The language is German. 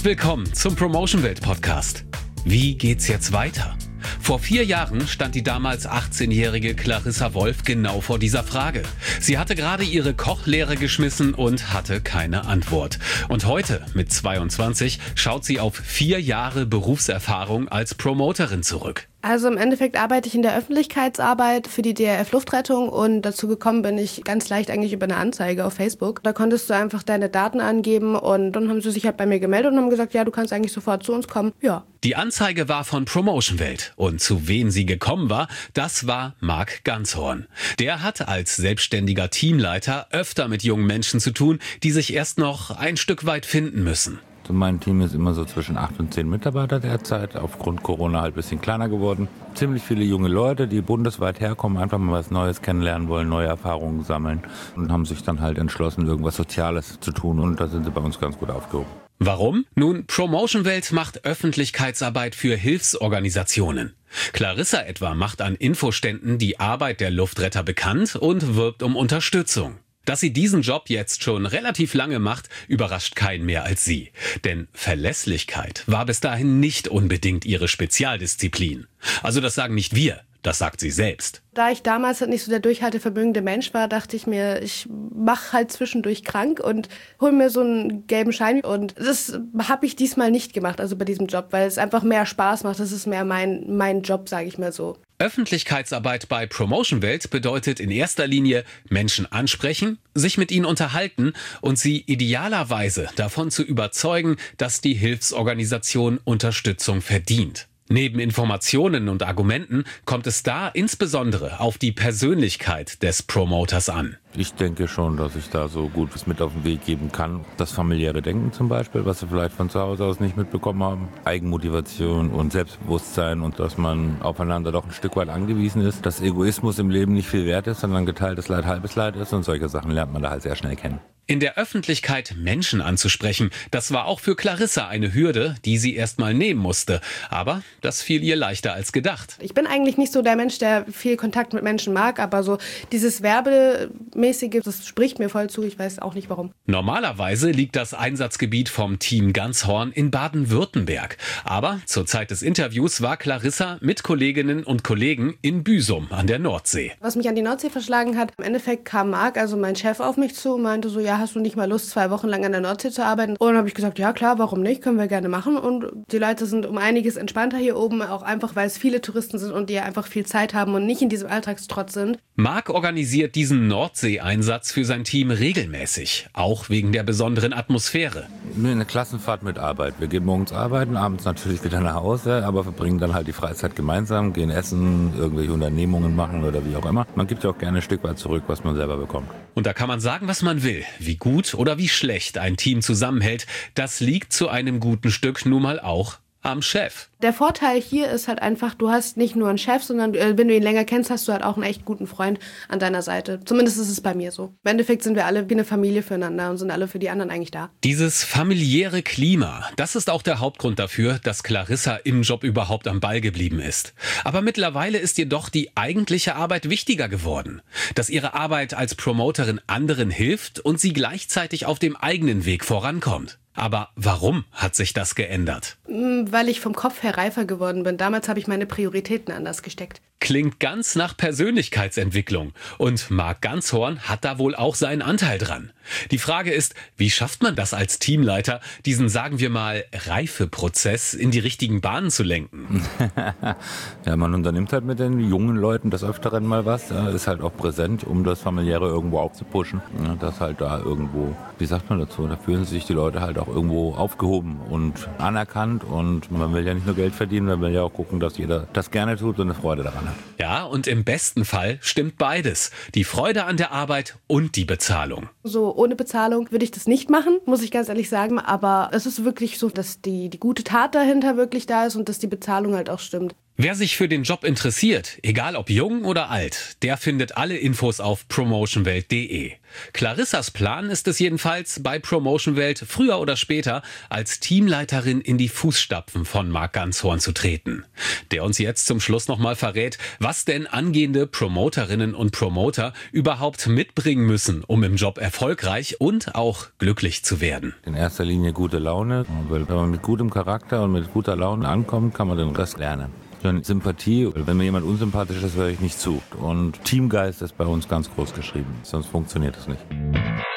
willkommen zum Promotion Welt Podcast. Wie geht's jetzt weiter? Vor 4 Jahren stand die damals 18-jährige Clarissa Wolf genau vor dieser Frage. Sie hatte gerade ihre Kochlehre geschmissen und hatte keine Antwort. Und heute, mit 22, schaut sie auf 4 Jahre Berufserfahrung als Promoterin zurück. Also im Endeffekt arbeite ich in der Öffentlichkeitsarbeit für die DRF Luftrettung und dazu gekommen bin ich ganz leicht eigentlich über eine Anzeige auf Facebook. Da konntest du einfach deine Daten angeben und dann haben sie sich halt bei mir gemeldet und haben gesagt, ja, du kannst eigentlich sofort zu uns kommen. Ja. Die Anzeige war von Promotion Welt und zu wen sie gekommen war, das war Marc Ganzhorn. Der hat als selbstständiger Teamleiter öfter mit jungen Menschen zu tun, die sich erst noch ein Stück weit finden müssen. Mein Team ist immer so zwischen 8 und 10 Mitarbeiter derzeit, aufgrund Corona halt ein bisschen kleiner geworden. Ziemlich viele junge Leute, die bundesweit herkommen, einfach mal was Neues kennenlernen wollen, neue Erfahrungen sammeln und haben sich dann halt entschlossen, irgendwas Soziales zu tun und da sind sie bei uns ganz gut aufgehoben. Warum? Nun, Promotion Welt macht Öffentlichkeitsarbeit für Hilfsorganisationen. Clarissa etwa macht an Infoständen die Arbeit der Luftretter bekannt und wirbt um Unterstützung. Dass sie diesen Job jetzt schon relativ lange macht, überrascht keinen mehr als sie. Denn Verlässlichkeit war bis dahin nicht unbedingt ihre Spezialdisziplin. Also das sagen nicht wir, das sagt sie selbst. Da ich damals halt nicht so der durchhaltevermögende Mensch war, dachte ich mir, ich mache halt zwischendurch krank und hole mir so einen gelben Schein. Und das habe ich diesmal nicht gemacht, also bei diesem Job, weil es einfach mehr Spaß macht. Das ist mehr mein Job, sage ich mal so. Öffentlichkeitsarbeit bei Promotion Welt bedeutet in erster Linie Menschen ansprechen, sich mit ihnen unterhalten und sie idealerweise davon zu überzeugen, dass die Hilfsorganisation Unterstützung verdient. Neben Informationen und Argumenten kommt es da insbesondere auf die Persönlichkeit des Promoters an. Ich denke schon, dass ich da so gut was mit auf den Weg geben kann. Das familiäre Denken zum Beispiel, was sie vielleicht von zu Hause aus nicht mitbekommen haben. Eigenmotivation und Selbstbewusstsein und dass man aufeinander doch ein Stück weit angewiesen ist. Dass Egoismus im Leben nicht viel wert ist, sondern geteiltes Leid halbes Leid ist und solche Sachen lernt man da halt sehr schnell kennen. In der Öffentlichkeit Menschen anzusprechen, das war auch für Clarissa eine Hürde, die sie erstmal nehmen musste. Aber das fiel ihr leichter als gedacht. Ich bin eigentlich nicht so der Mensch, der viel Kontakt mit Menschen mag, aber so dieses Werbemäßige, das spricht mir voll zu. Ich weiß auch nicht warum. Normalerweise liegt das Einsatzgebiet vom Team Ganzhorn in Baden-Württemberg. Aber zur Zeit des Interviews war Clarissa mit Kolleginnen und Kollegen in Büsum an der Nordsee. Was mich an die Nordsee verschlagen hat, im Endeffekt kam Marc, also mein Chef, auf mich zu und meinte so, ja, hast du nicht mal Lust, 2 Wochen lang an der Nordsee zu arbeiten? Und dann habe ich gesagt, ja klar, warum nicht, können wir gerne machen. Und die Leute sind um einiges entspannter hier oben, auch einfach, weil es viele Touristen sind und die einfach viel Zeit haben und nicht in diesem Alltagstrotz sind. Marc organisiert diesen Nordsee-Einsatz für sein Team regelmäßig, auch wegen der besonderen Atmosphäre. Eine Klassenfahrt mit Arbeit. Wir gehen morgens arbeiten, abends natürlich wieder nach Hause, aber verbringen dann halt die Freizeit gemeinsam, gehen essen, irgendwelche Unternehmungen machen oder wie auch immer. Man gibt ja auch gerne ein Stück weit zurück, was man selber bekommt. Und da kann man sagen, was man will. Wie gut oder wie schlecht ein Team zusammenhält, das liegt zu einem guten Stück nun mal auch am Chef. Der Vorteil hier ist halt einfach, du hast nicht nur einen Chef, sondern wenn du ihn länger kennst, hast du halt auch einen echt guten Freund an deiner Seite. Zumindest ist es bei mir so. Im Endeffekt sind wir alle wie eine Familie füreinander und sind alle für die anderen eigentlich da. Dieses familiäre Klima, das ist auch der Hauptgrund dafür, dass Clarissa im Job überhaupt am Ball geblieben ist. Aber mittlerweile ist ihr doch die eigentliche Arbeit wichtiger geworden. Dass ihre Arbeit als Promoterin anderen hilft und sie gleichzeitig auf dem eigenen Weg vorankommt. Aber warum hat sich das geändert? Weil ich vom Kopf her reifer geworden bin. Damals habe ich meine Prioritäten anders gesteckt. Klingt ganz nach Persönlichkeitsentwicklung. Und Marc Ganzhorn hat da wohl auch seinen Anteil dran. Die Frage ist, wie schafft man das als Teamleiter, diesen, sagen wir mal, Reifeprozess in die richtigen Bahnen zu lenken? Ja, man unternimmt halt mit den jungen Leuten des Öfteren mal was. Ja, ist halt auch präsent, um das Familiäre irgendwo aufzupushen. Ja, dass halt da irgendwo, wie sagt man dazu, da fühlen sich die Leute halt auch irgendwo aufgehoben und anerkannt. Und man will ja nicht nur Geld verdienen, man will ja auch gucken, dass jeder das gerne tut und eine Freude daran hat. Ja, und im besten Fall stimmt beides. Die Freude an der Arbeit und die Bezahlung. So ohne Bezahlung würde ich das nicht machen, muss ich ganz ehrlich sagen. Aber es ist wirklich so, dass die gute Tat dahinter wirklich da ist und dass die Bezahlung halt auch stimmt. Wer sich für den Job interessiert, egal ob jung oder alt, der findet alle Infos auf promotionwelt.de. Clarissas Plan ist es jedenfalls, bei Promotion Welt früher oder später als Teamleiterin in die Fußstapfen von Marc Ganzhorn zu treten. Der uns jetzt zum Schluss nochmal verrät, was denn angehende Promoterinnen und Promoter überhaupt mitbringen müssen, um im Job erfolgreich und auch glücklich zu werden. In erster Linie gute Laune, weil wenn man mit gutem Charakter und mit guter Laune ankommt, kann man den Rest lernen. Sympathie, wenn mir jemand unsympathisch ist, höre ich nicht zu. Und Teamgeist ist bei uns ganz groß geschrieben, sonst funktioniert es nicht.